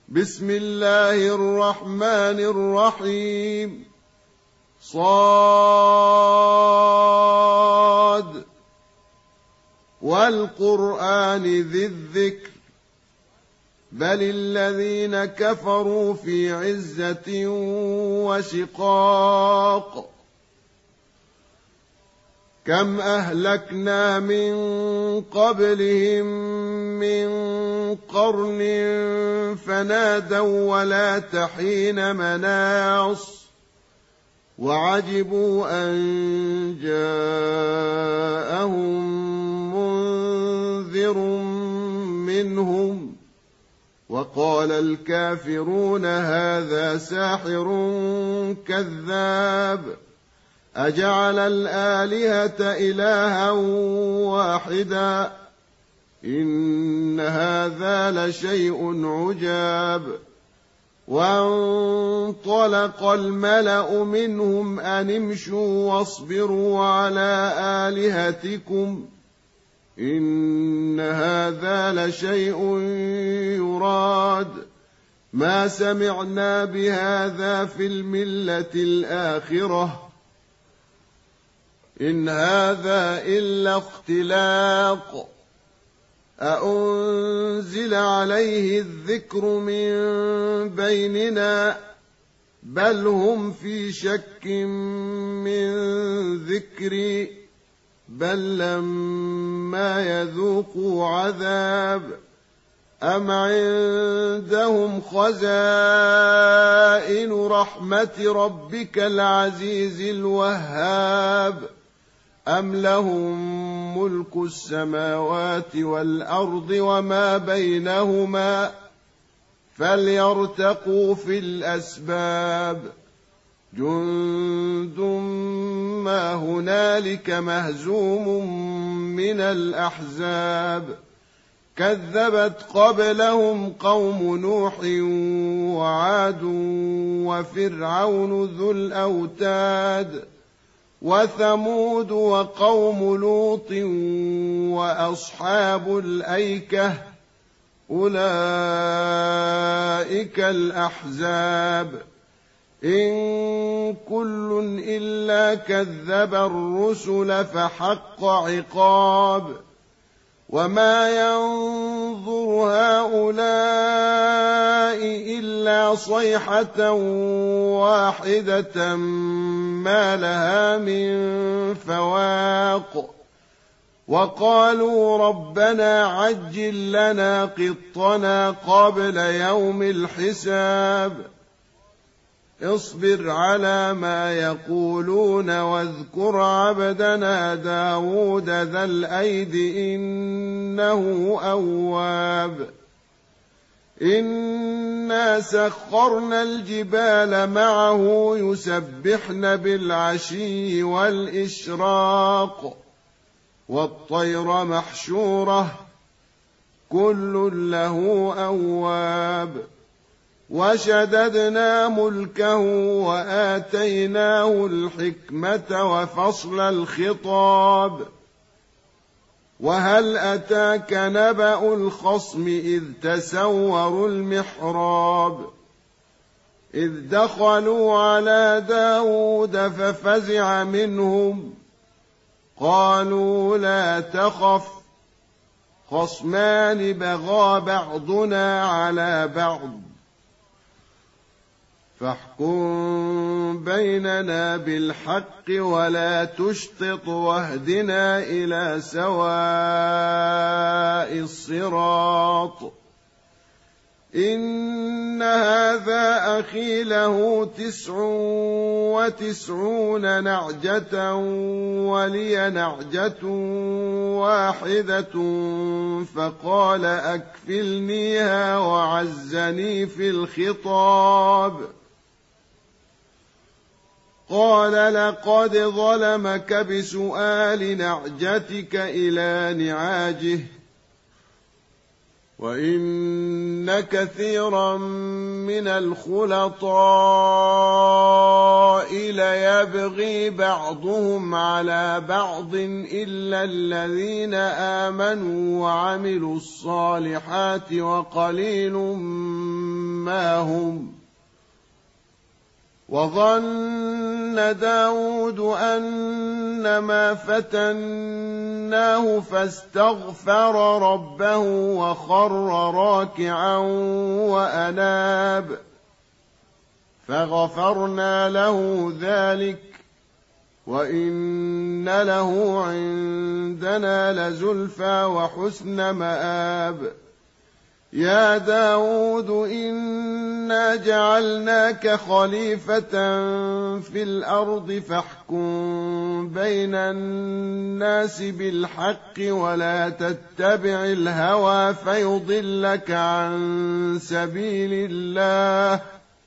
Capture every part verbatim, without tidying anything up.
بسم الله الرحمن الرحيم. صاد والقرآن ذي الذكر بل الذين كفروا في عزة وشقاق. كم أهلكنا من قبلهم من قرن فنادوا ولا تحين مناص وعجبوا أن جاءهم منذر منهم وقال الكافرون هذا ساحر كذاب أجعل الآلهة إلها واحدا إن هذا لشيء عجاب. وانطلق الملأ منهم أن امشوا واصبروا على آلهتكم إن هذا لشيء يراد ما سمعنا بهذا في الملة الآخرة إن هذا إلا اختلاق أأنزل عليه الذكر من بيننا بل هم في شك من ذكري بل لما يذوقوا عذاب أم عندهم خزائن رحمة ربك العزيز الوهاب أم لهم ملك السماوات والأرض وما بينهما فليرتقوا في الأسباب. جند ما هنالك مهزوم من الأحزاب كذبت قبلهم قوم نوح وعاد وفرعون ذو الأوتاد وثمود وقوم لوط وأصحاب الأيكة أولئك الأحزاب إن كل إلا كذب الرسل فحق عقاب. وما ينظر هؤلاء إلا صيحة واحدة ما لها من فواق وقالوا ربنا عجل لنا قطنا قبل يوم الحساب. اصبر على ما يقولون واذكر عبدنا داود ذا الأيد إنه أواب. إنا سخرنا الجبال معه يسبحن بالعشي والإشراق والطير محشورة كل له أواب. وشددنا ملكه وآتيناه الحكمة وفصل الخطاب. وهل أتاك نبأ الخصم إذ تسوروا المحراب إذ دخلوا على داود ففزع منهم قالوا لا تخف خصمان بغى بعضنا على بعض فاحكم بيننا بالحق ولا تشطط واهدنا إلى سواء الصراط. إن هذا أخي له تسع وتسعون نعجة ولي نعجة واحدة فقال أكفلنيها وعزني في الخطاب. قال لقد ظلمك بسؤال نعجتك إلى نعاجه وإن كثيرا من الخلطاء ليبغي بعضهم على بعض إلا الذين آمنوا وعملوا الصالحات وقليل ما هم. وظن داود أنما فتناه فاستغفر ربه وخر راكعا وأناب، فغفرنا له ذلك وإن له عندنا لزلفى وحسن مآب. يا داود إنا جعلناك خليفة في الأرض فاحكم بين الناس بالحق ولا تتبع الهوى فيضلك عن سبيل الله.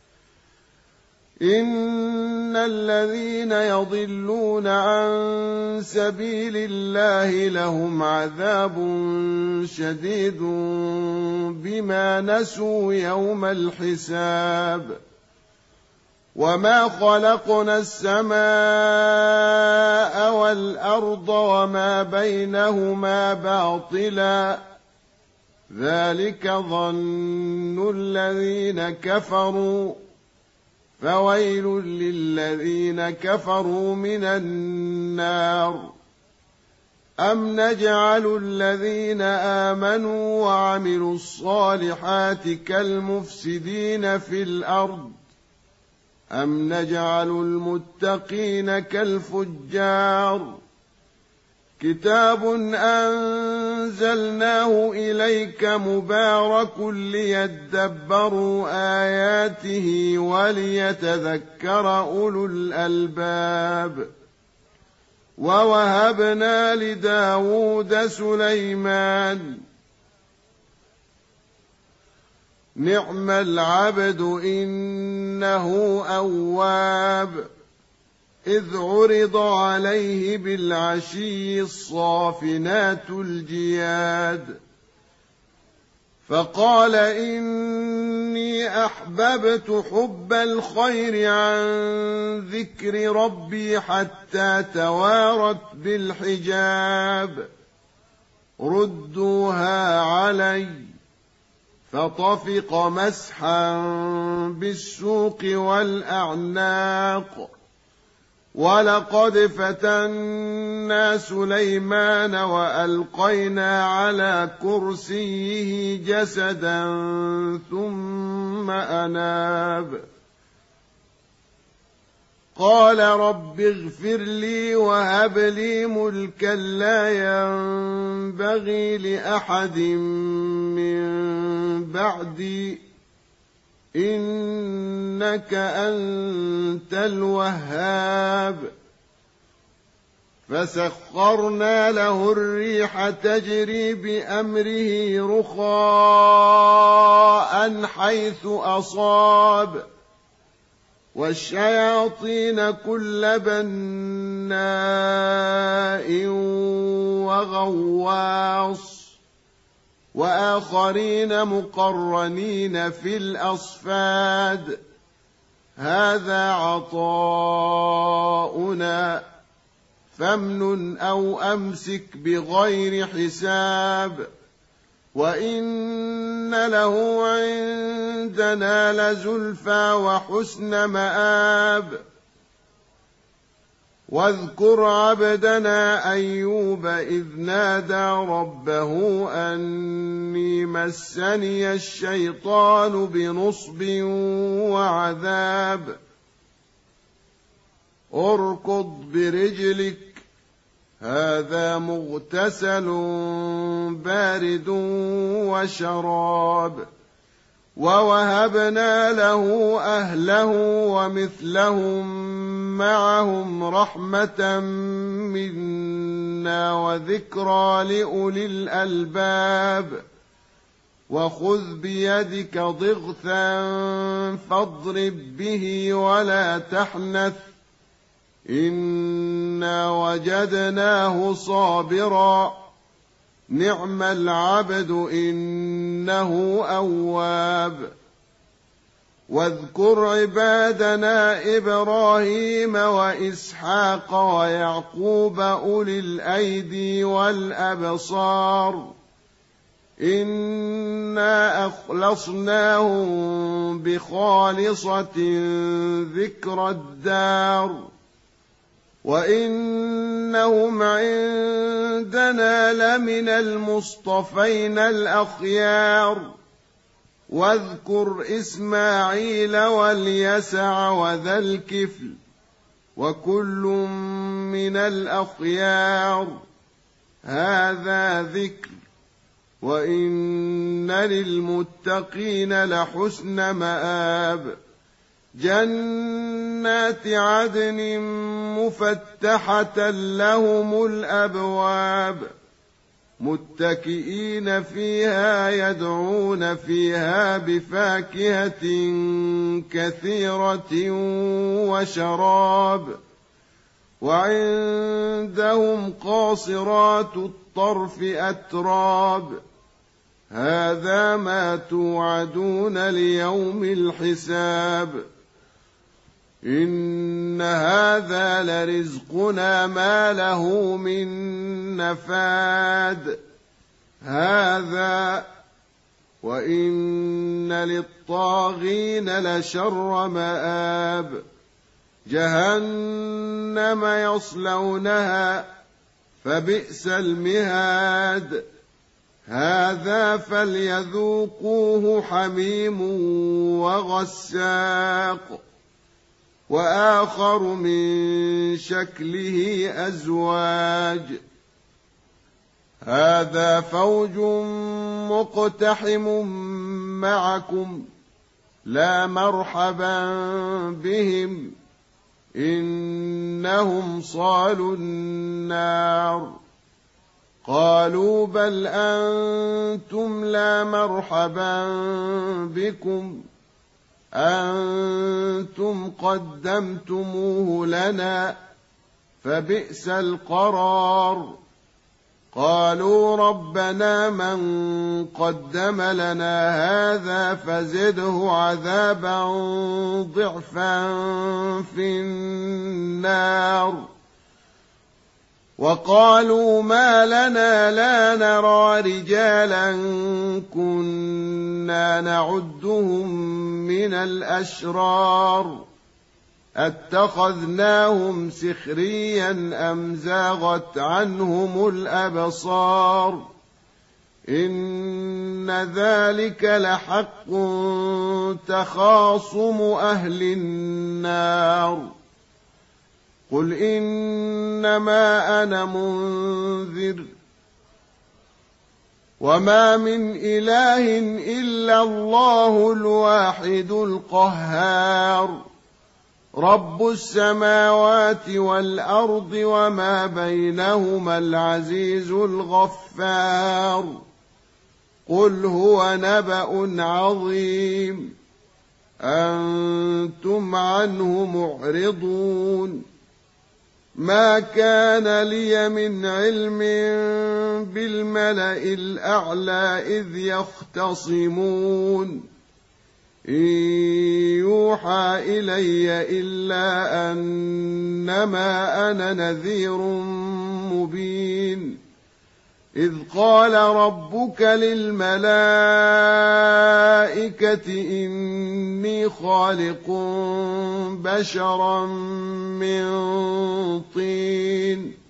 إن الذين يضلون عن سبيل الله لهم عذاب شديد بما نسوا يوم الحساب. وما خلقنا السماء والأرض وما بينهما باطلا، ذلك ظن الذين كفروا، فويل للذين كفروا من النار. أم نجعل الذين آمنوا وعملوا الصالحات كالمفسدين في الأرض أم نجعل المتقين كالفجار. كتاب أنزلناه إليك مبارك ليدبروا آياته وليتذكر أولو الألباب. ووهبنا لداود سليمان نعم العبد إنه أواب، إذ عرض عليه بالعشي الصافنات الجياد، فقال إني أحببت حب الخير عن ذكر ربي حتى توارت بالحجاب. ردوها علي، فطفق مسحا بالسوق والأعناق. ولقد فتنا سليمان وألقينا على كرسيه جسدا ثم أناب. قال رب اغفر لي وهب لي ملكا لا ينبغي لأحد من بعدي إنك أنت الوهاب. فسخرنا له الريح تجري بأمره رخاء حيث أصاب، والشياطين كل بناء وغواص، وآخرين مقرنين في الأصفاد. هذا عطاؤنا فامنن أو أمسك بغير حساب، وإن له عندنا لزلفى وحسن مآب. واذكر عبدنا أيوب إذ نادى ربه أني مسني الشيطان بنصب وعذاب. اركض برجلك هذا مغتسل بارد وشراب. ووهبنا له أهله ومثلهم معهم رحمة منا وذكرى لأولي الألباب. وخذ بيدك ضغثا فاضرب به ولا تحنث إنا وجدناه صابرا نعم العبد إنه أواب. واذكر عبادنا إبراهيم وإسحاق ويعقوب أولي الأيدي والأبصار إنا أخلصناهم بخالصة ذكر الدار وإنهم عندنا لمن المصطفين الأخيار واذكر إسماعيل واليسع وذا الكفل وكل من الأخيار هذا ذكر وإن للمتقين لحسن مآب جنات عدن مفتحة لهم الأبواب متكئين فيها يدعون فيها بفاكهة كثيرة وشراب وعندهم قاصرات الطرف أتراب هذا ما توعدون ليوم الحساب إن هذا لرزقنا ما له من نفاد هذا وإن للطاغين لشر مآب جهنم يصلونها فبئس المهاد هذا فليذوقوه حميم وغساق وآخر من شكله أزواج هذا فوج مقتحم معكم لا مرحبا بهم إنهم صالوا النار قالوا بل أنتم لا مرحبا بكم أنتم قدمتموه لنا فبئس القرار قالوا ربنا من قدم لنا هذا فزده عذابا ضعفا في النار وقالوا ما لنا لا نرى رجالا كنا نعدهم من الأشرار اتخذناهم سخريا أم زاغت عنهم الأبصار إن ذلك لحق تخاصم أهل النار قل إنما أنا منذر وما من إله إلا الله الواحد القهار رب السماوات والأرض وما بينهما العزيز الغفار قل هو نبأ عظيم أنتم عنه معرضون ما كان لي من علم بالملأ الأعلى إذ يختصمون إن يوحى إلي إلا أنما أنا نذير مبين إذ قال ربك للملائكة إني خالق بشرا من طين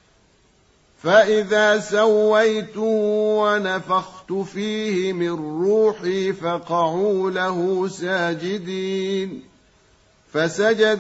فإذا سويته ونفخت فيه من روحي فقعوا له ساجدين فسجد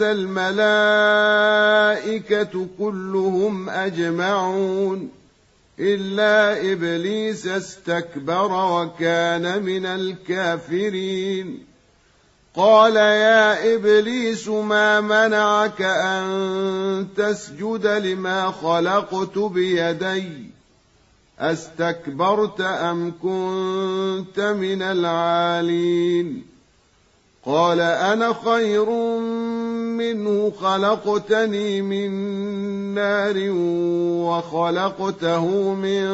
الملائكة كلهم أجمعون إلا إبليس استكبر وكان من الكافرين قال يا إبليس ما منعك أن تسجد لما خلقت بيدي أستكبرت أم كنت من العالين قال أنا خير منه خلقتني من نار وخلقته من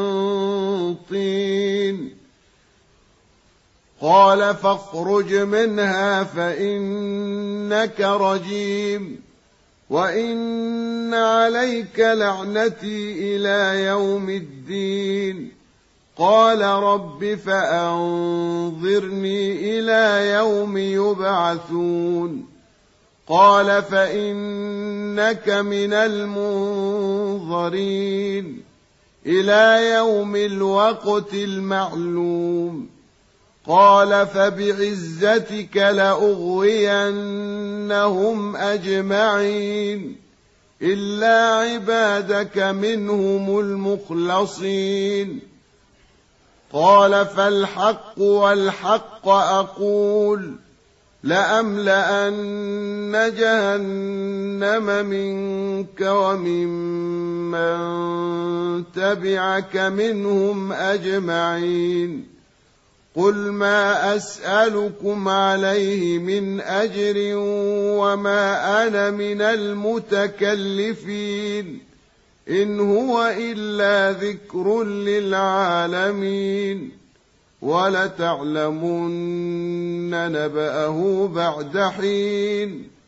طين قال فاخرج منها فإنك رجيم وإن عليك لعنتي إلى يوم الدين قال رب فأنظرني إلى يوم يبعثون قال فإنك من المنظرين إلى يوم الوقت المعلوم قال فبعزتك لأغوينهم أجمعين إلا عبادك منهم المخلصين قال فالحق والحق أقول لأملأن جهنم منك وممن تبعك منهم أجمعين قل ما أسألكم عليه من أجر وما أنا من المتكلفين إن هو إلا ذكر للعالمين ولتعلمن نبأه بعد حين